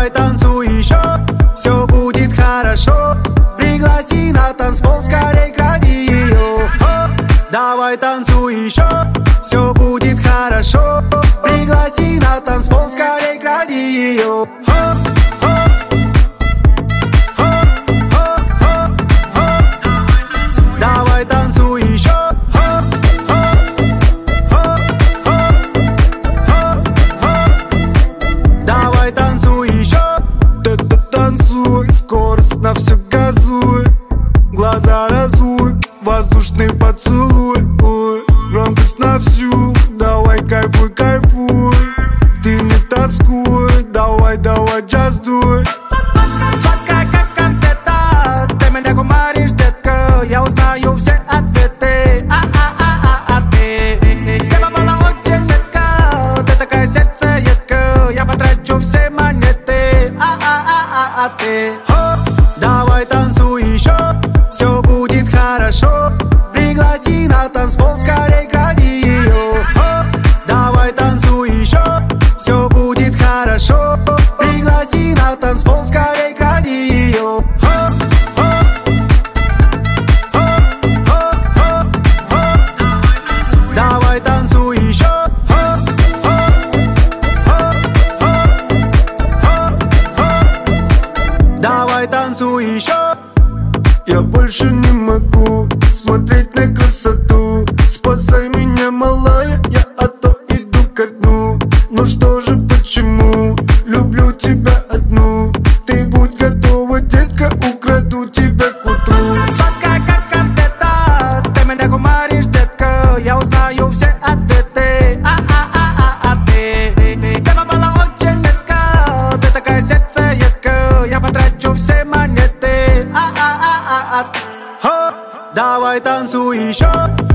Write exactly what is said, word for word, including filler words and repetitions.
Давай танцуй еще, все будет хорошо. Пригласи на танцпол, скорей кради ее. Давай танцуй еще, все будет хорошо. Пригласи на танцпол, скорей кради ее. Давай танцуй еще. Давай танцуй еще. Ты-ты танцуй, скорость на все газуй. Глаза разуй, воздушный поцелуй. Ой, громкость на всю, давай кайфуй, кайфуй. Ты не тоскуй, давай, давай, just do it. Сладкая как конфета, ты меня кумаришь, детка. Я узнаю все ответы, а-а-а-а-а ты. Ты попала очень метко, ты такая сердцеедка. Я потрачу все монеты, а-а-а-а-а ты. Давай танцуй еще, все будет хорошо. Пригласи на танцпол, скорей кради ее. Давай танцуй еще, все будет хорошо. Пригласи на танцпол, скорей кради ее. Давай танцуй еще. Давай танцуй еще. Я больше не могу смотреть на красоту. Спасай меня, малая, я а то иду ко дну. Ну что же, почему люблю тебя одну? Ты будь готова, детка, украду тебя к утру. Сладкая как конфета, ты меня кумаришь, детка. Я узнаю все ответы, а-а-а-а-а ты. Ты попала очень метко, ты такая сердцеедка. Я потрачу все монеты, а-а-а-а-а. Давай танцуй еще.